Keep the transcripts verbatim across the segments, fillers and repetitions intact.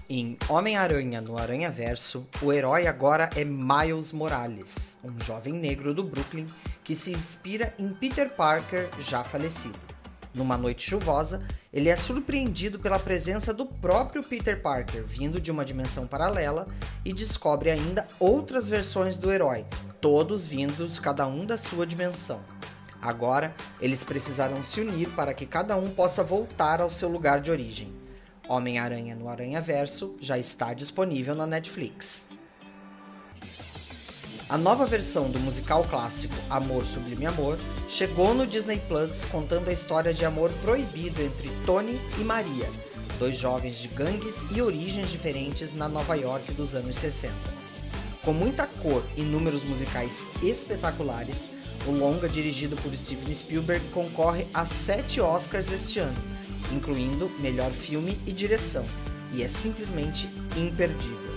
Em Homem-Aranha no Aranhaverso, o herói agora é Miles Morales, um jovem negro do Brooklyn que se inspira em Peter Parker já falecido. Numa noite chuvosa, ele é surpreendido pela presença do próprio Peter Parker, vindo de uma dimensão paralela, e descobre ainda outras versões do herói, todos vindos cada um da sua dimensão. Agora, eles precisarão se unir para que cada um possa voltar ao seu lugar de origem. Homem-Aranha no Aranhaverso já está disponível na Netflix. A nova versão do musical clássico Amor Sublime Amor chegou no Disney Plus, contando a história de amor proibido entre Tony e Maria, dois jovens de gangues e origens diferentes na Nova York dos anos sessenta. Com muita cor e números musicais espetaculares, o longa dirigido por Steven Spielberg concorre a sete Oscars este ano, incluindo melhor filme e direção, e é simplesmente imperdível.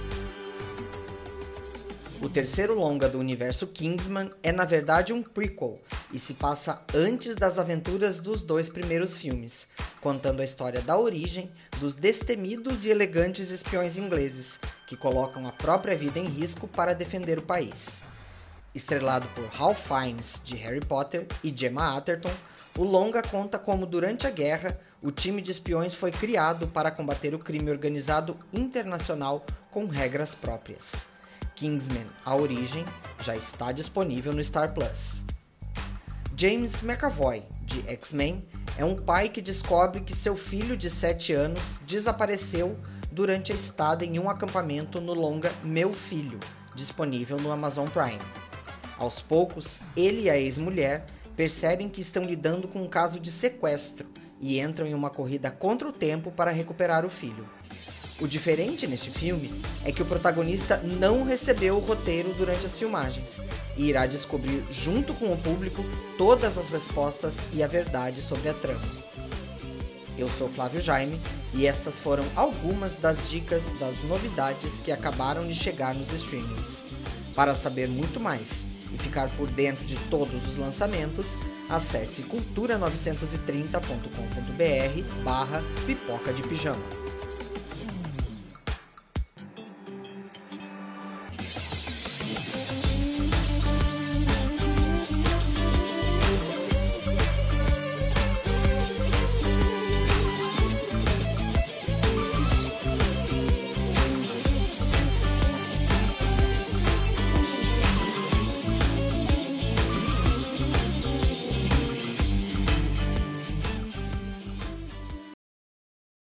O terceiro longa do universo Kingsman é na verdade um prequel e se passa antes das aventuras dos dois primeiros filmes, contando a história da origem dos destemidos e elegantes espiões ingleses que colocam a própria vida em risco para defender o país. Estrelado por Ralph Fiennes, de Harry Potter, e Gemma Arterton, o longa conta como durante a guerra o time de espiões foi criado para combater o crime organizado internacional com regras próprias. Kingsman: A Origem já está disponível no Star Plus. James McAvoy, de X-Men, é um pai que descobre que seu filho de sete anos desapareceu durante a estada em um acampamento no longa Meu Filho, disponível no Amazon Prime. Aos poucos, ele e a ex-mulher percebem que estão lidando com um caso de sequestro e entram em uma corrida contra o tempo para recuperar o filho. O diferente neste filme é que o protagonista não recebeu o roteiro durante as filmagens e irá descobrir junto com o público todas as respostas e a verdade sobre a trama. Eu sou Flávio Jaime e estas foram algumas das dicas das novidades que acabaram de chegar nos streamings. Para saber muito mais e ficar por dentro de todos os lançamentos, acesse cultura novecentos e trinta ponto com ponto br barra pipoca de pijama.